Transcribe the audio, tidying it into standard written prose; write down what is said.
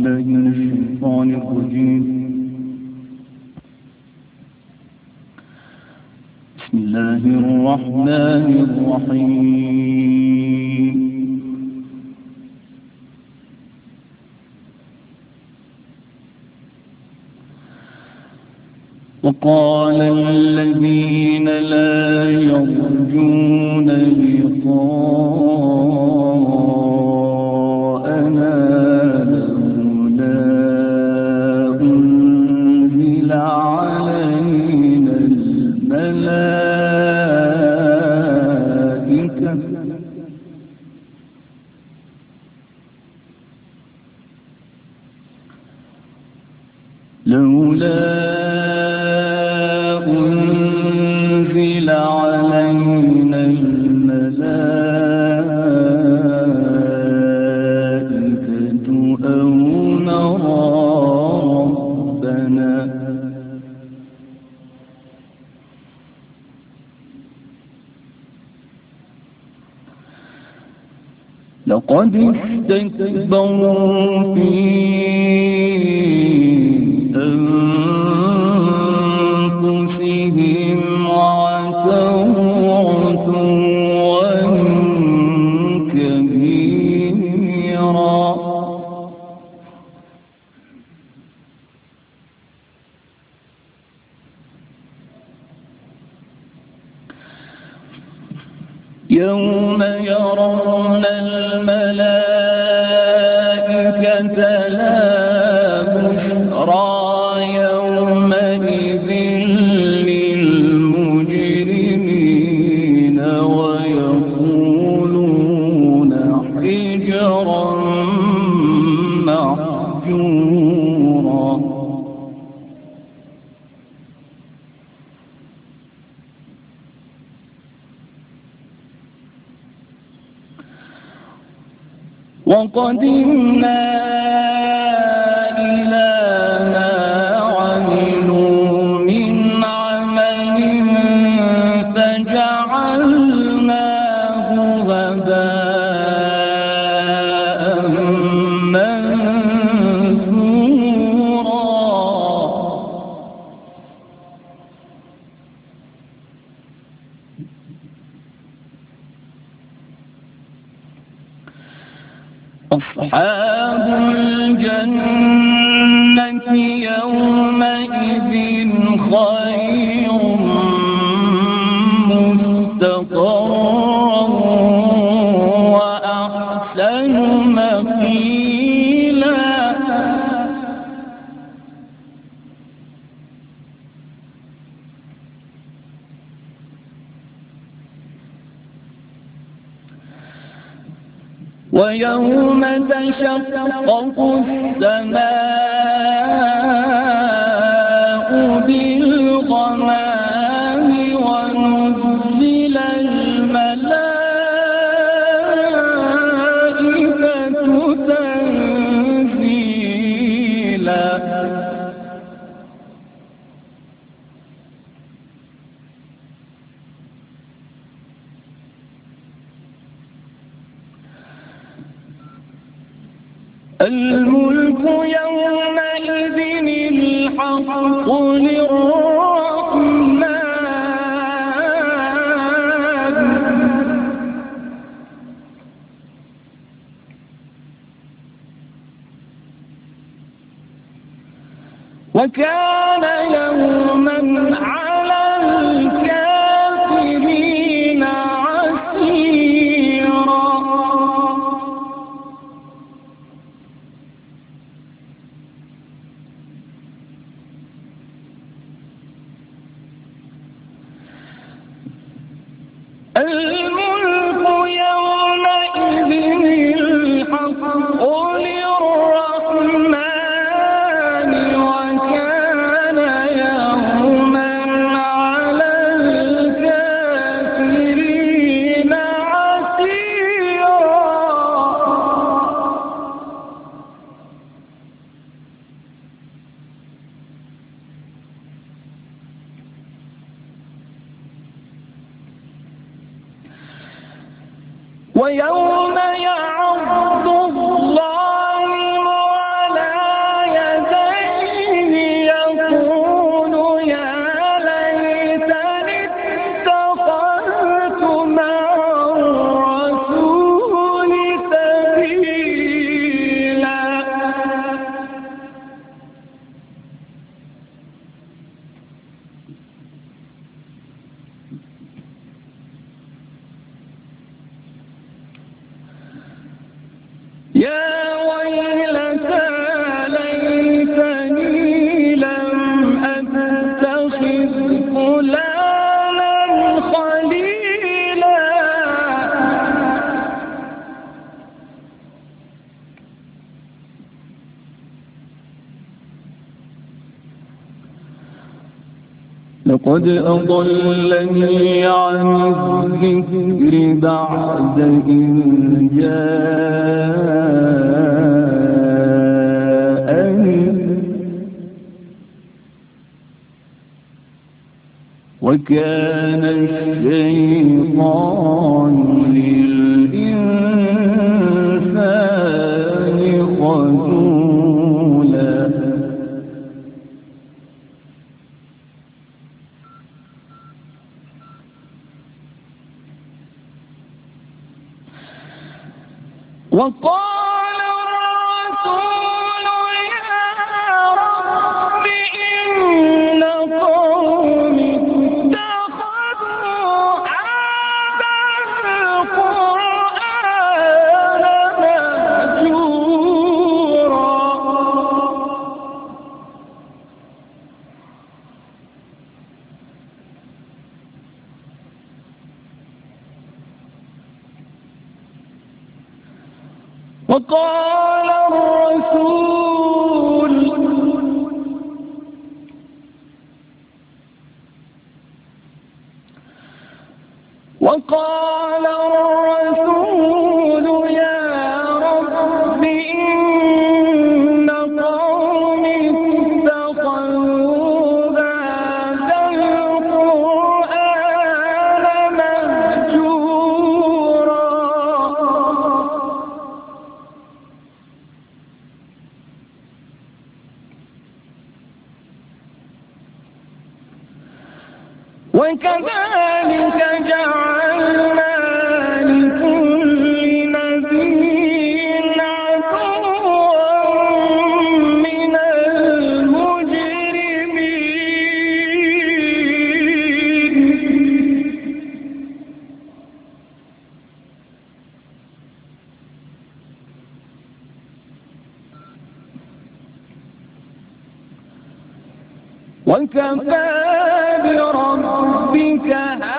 بالله من الشيطان الرجيم. بسم الله الرحمن الرحيم. وقال الذين لا يرجون لقاءنا لولا أنزل علينا الملائكة أنزل علينا الملائكة أو نرى ربنا لقد استكبروا في أنفسهم وعتوا عتوا كبيرا يوم يرون الملائكة لا بشرى يومئذ للمجرمين ويقولون حجرا محجورا وقدمنا إلى ما عملوا من عمل فجعلناه هباء منثورا أصحاب الجنة يومئذ خير مستقرا وأحسن مقيلا ويوم تشقق السماء بالغمام ونزل الملائكة تنزيلا الملك يومئذ الحق للرحمن وكان يوما على الكافرين عسيرا الملك يومئذ الحق للرحمن وكان يوما على الكافرين عسيرا ويوم يعض الظالم على لقد أضلني عن الذكر بعد إذ جاءني وكان الشيطان للإنسان خذولا وقال الرسول يا رب إن قومي اتخذوا هذا القرآن مهجورا وقال الرسول يا رب إن قومي اتخذوا هذا القرآن مهجورا وكذلك جعلنا لكل نبي عدوا من المجرمين وكفى بربك